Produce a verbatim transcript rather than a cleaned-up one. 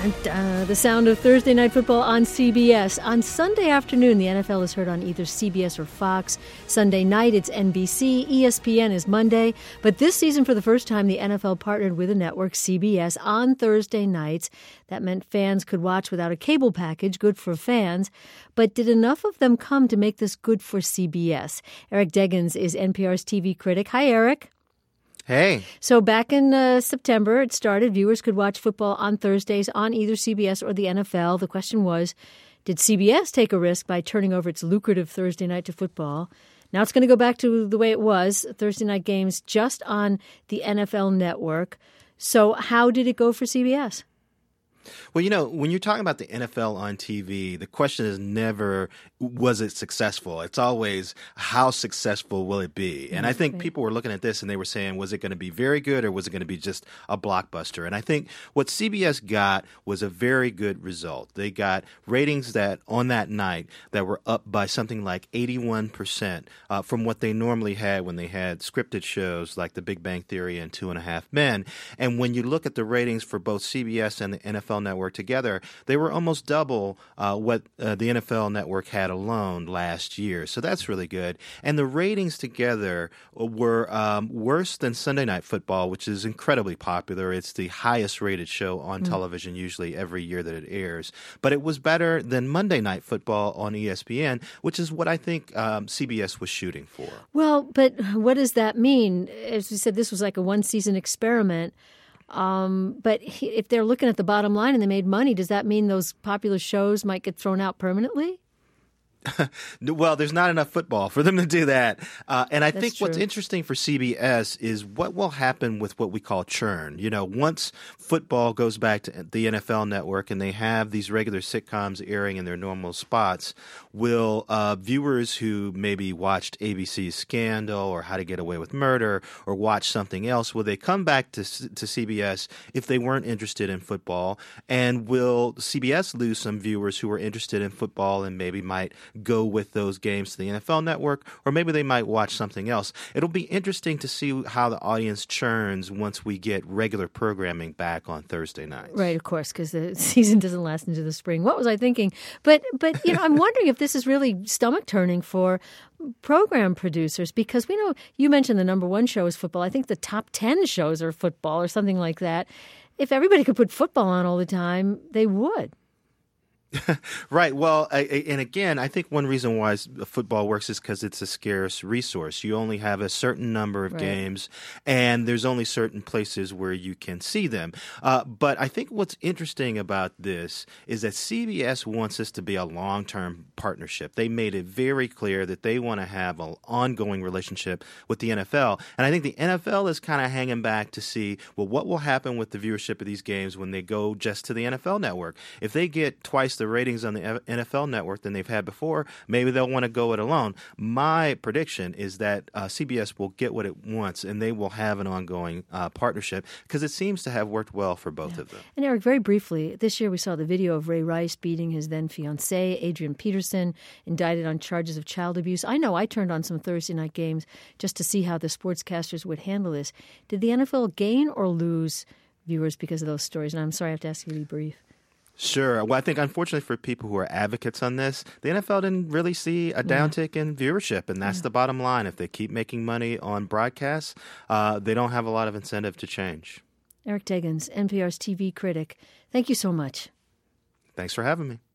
Dun, dun, the sound of Thursday Night Football on C B S. On Sunday afternoon, the N F L is heard on either C B S or Fox. Sunday night, it's N B C. E S P N is Monday. But this season, for the first time, the N F L partnered with a network, C B S, on Thursday nights. That meant fans could watch without a cable package, good for fans. But did enough of them come to make this good for C B S? Eric Deggans is N P R's T V critic. Hi, Eric. Hey. So back in uh, September, it started. Viewers could watch football on Thursdays on either C B S or the N F L. The question was, did C B S take a risk by turning over its lucrative Thursday night to football? Now it's going to go back to the way it was, Thursday night games just on the N F L network. So how did it go for C B S? Well, you know, when you're talking about the N F L on T V, the question is never, was it successful? It's always, how successful will it be? And I think people were looking at this and they were saying, was it going to be very good or was it going to be just a blockbuster? And I think what C B S got was a very good result. They got ratings that on that night that were up by something like eighty-one percent uh, from what they normally had when they had scripted shows like The Big Bang Theory and Two and a Half Men. And when you look at the ratings for both C B S and the N F L Network together, they were almost double uh, what uh, the N F L Network had alone last year. So that's really good. And the ratings together were um, worse than Sunday Night Football, which is incredibly popular. It's the highest rated show on mm. television usually every year that it airs. But it was better than Monday Night Football on E S P N, which is what I think um, C B S was shooting for. Well, but what does that mean? As you said, this was like a one-season experiment. Um, but if they're looking at the bottom line and they made money, does that mean those popular shows might get thrown out permanently? Well, there's not enough football for them to do that. Uh, and I That's think true. What's interesting for C B S is what will happen with what we call churn. You know, once football goes back to the N F L Network and they have these regular sitcoms airing in their normal spots, will uh, viewers who maybe watched A B C's Scandal or How to Get Away with Murder or watch something else, will they come back to, to C B S if they weren't interested in football? And will C B S lose some viewers who were interested in football and maybe might go with those games to the N F L Network, or maybe they might watch something else? It'll be interesting to see how the audience churns once we get regular programming back on Thursday nights. Right, of course, because the season doesn't last into the spring. What was I thinking? But, but you know, I'm wondering if this is really stomach-turning for program producers, because we know you mentioned the number one show is football. I think the top ten shows are football or something like that. If everybody could put football on all the time, they would. Right. Well, I, and again, I think one reason why football works is because it's a scarce resource. You only have a certain number of right. games, and there's only certain places where you can see them. Uh, but I think what's interesting about this is that C B S wants this to be a long-term partnership. They made it very clear that they want to have an ongoing relationship with the N F L. And I think the N F L is kind of hanging back to see, well, what will happen with the viewership of these games when they go just to the N F L Network? If they get twice the ratings on the N F L Network than they've had before, maybe they'll want to go it alone. My prediction is that uh, C B S will get what it wants, and they will have an ongoing uh, partnership because it seems to have worked well for both yeah. of them. And Eric, very briefly, this year we saw the video of Ray Rice beating his then fiancée, Adrian Peterson, indicted on charges of child abuse. I know I turned on some Thursday night games just to see how the sportscasters would handle this. Did the N F L gain or lose viewers because of those stories? And I'm sorry I have to ask you to be brief. Sure. Well, I think unfortunately for people who are advocates on this, the N F L didn't really see a downtick yeah. in viewership, and that's yeah. the bottom line. If they keep making money on broadcasts, uh, they don't have a lot of incentive to change. Eric Deggans, N P R's T V critic. Thank you so much. Thanks for having me.